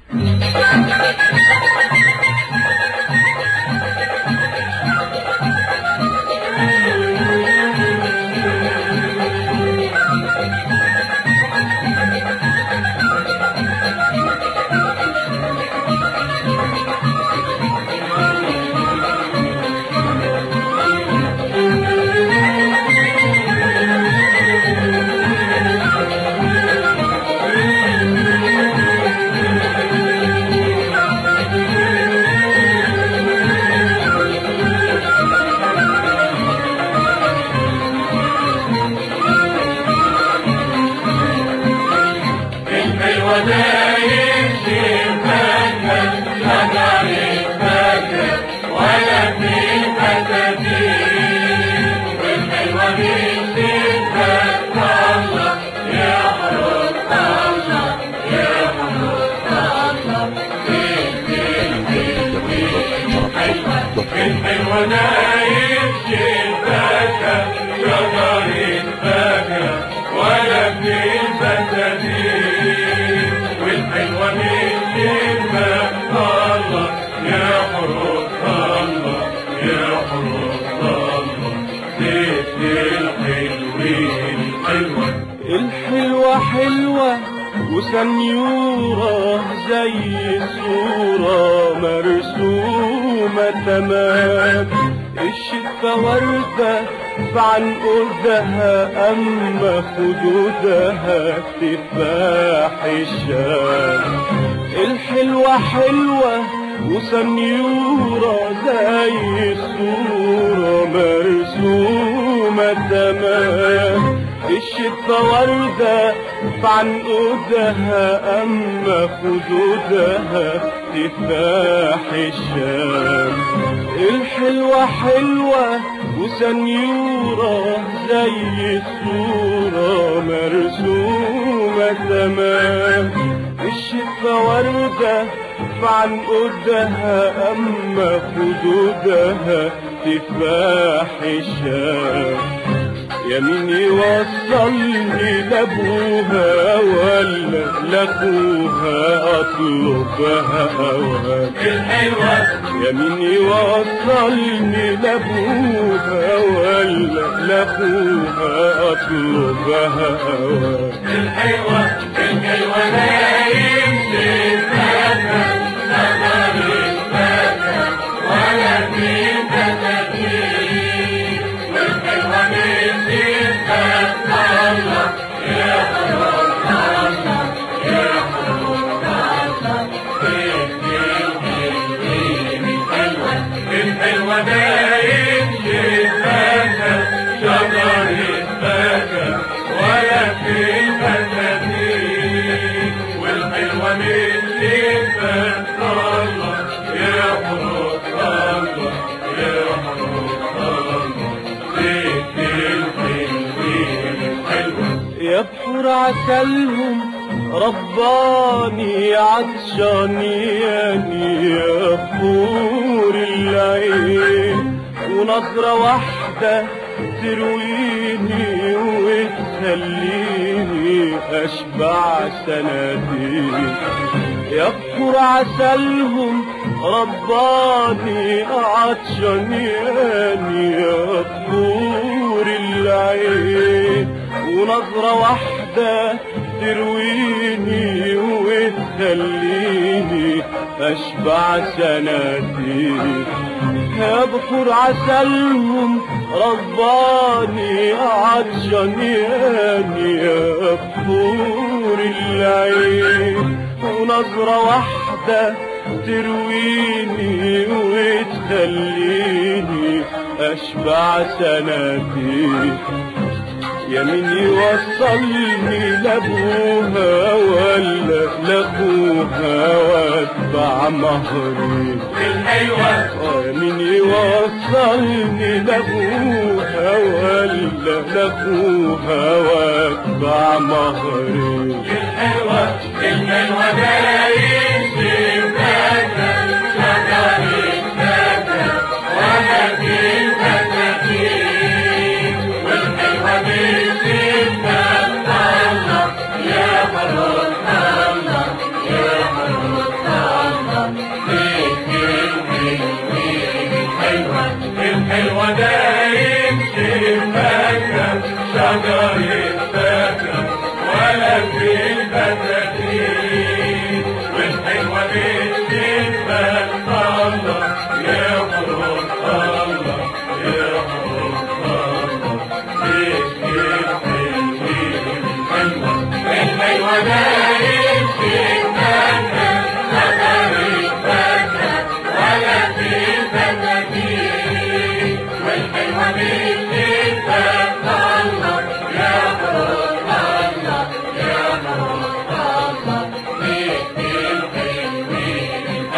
الحلوة نايم شباكة شجر الفاكهة ولا في البساتين والحلوة من شباك الله يا حروف الله يا حروف الله ست الحلوين الحلوة الحلوة حلوة وسنيورة زي صورة مرسومة تمام الشفة وردة فعنقودها أما خدودها تفاح الشام الحلوة حلوة وسنيورة زي صورة مرسومة تمام الشفة وردة فعنقودها أما خدودها تفاح الشام الحلوة حلوة وسنيورة زي صورة مرسومة تمام الشفة وردة فعنقودها أما خدودها تفاح الشام يا مين يوصلني لابوها ولا لاخوها اطلبها هواك الحلوة يا مين يوصلني لابوها ولا لاخوها اطلبها هواك الحلوة الحلوة نايم شباكة شجر الفاكهة ولا في البساتين والحلوة من شباك الله يا حروف الله يا حروف الله ست الحلوين الحلوة الحلوة نايم شباكة شجر الفاكهة ولا في البساتين والحلوة من شباك الله يا حروف الله يا حروف الله ست الحلوين الحلوة يا بحور عسلهم رباني عطشانياني يا بحور العين ونظرة واحدة ترويني وتخليني أشبع سنتين يا بحور عسلهم رباني عطشانياني يا بحور العين ونظرة واحدة ترويني وتخليني أشبع سنتين يا بحور عسلهم رباني عطشانياني يا بحور العين ونظرة واحدة ترويني وتخليني أشبع سنتين يا مين يوصلني لابوها ولا لاخوها واتبع مهري الحلوة يا مين يوصلني لابوها ولا لاخوها واتبع مهري الحلوة الحلوة نايم شباكة شجر الفاكهة ولا في البساتين والحلوة من شباك الله يا حروف الله يا حروف فين